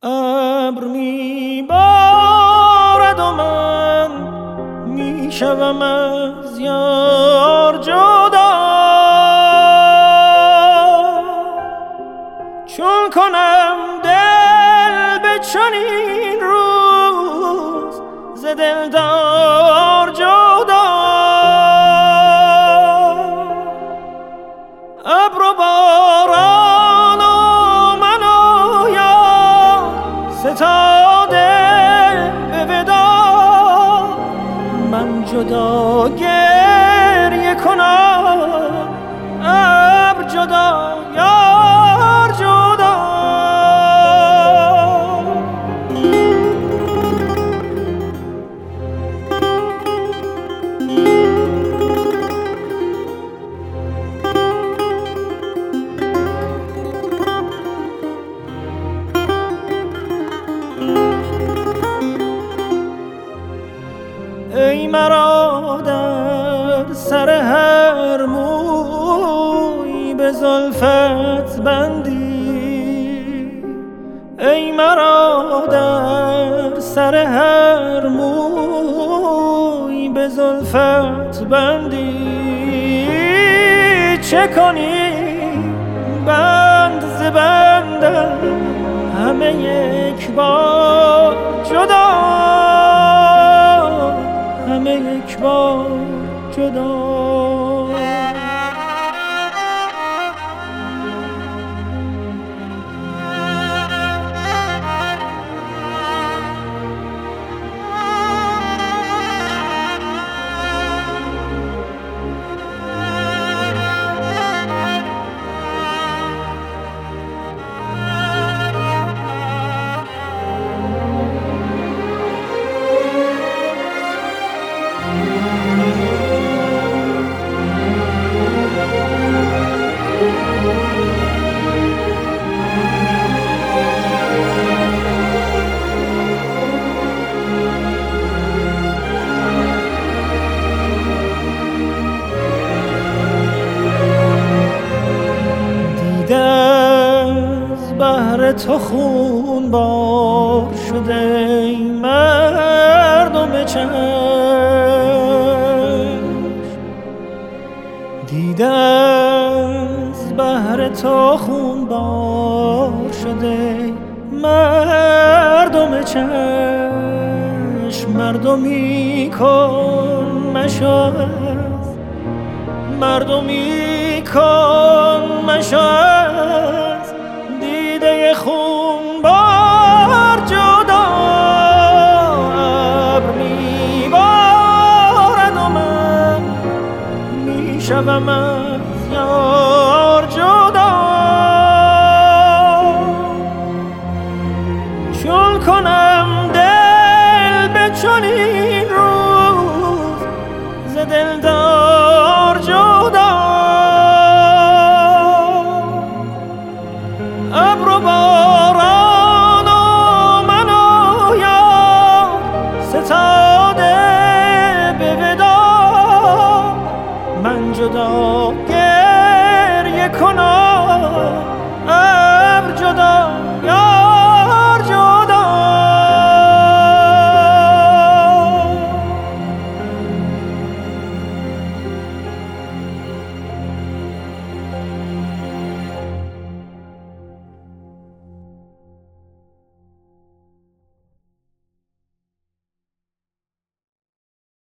ابر میبارد و من میشوم از یار جدا، چون کنم دل به چنین روز ز دلدار جدا. ابر و باران و من و یار ستاده به وداع، من جدا گریه کنم ابر جدا یار جدا. ای مرا در سر هر موی به زلفت بندی، ای مرا در سر هر موی به زلفت بندی، چه کنی بند ز بندم همه یک بار جدا، همه یک بار جدا. از بحر تو خون بار شده ای مردم چشم، دیده از بحر تو خون بار شده ای مردم چشم، مردمی کن مشاهد، مردمی کن مشاهد، دیده خون بار جدا. ابر میبارد و من میشوم از یار جدا، چون کنم دل به چنین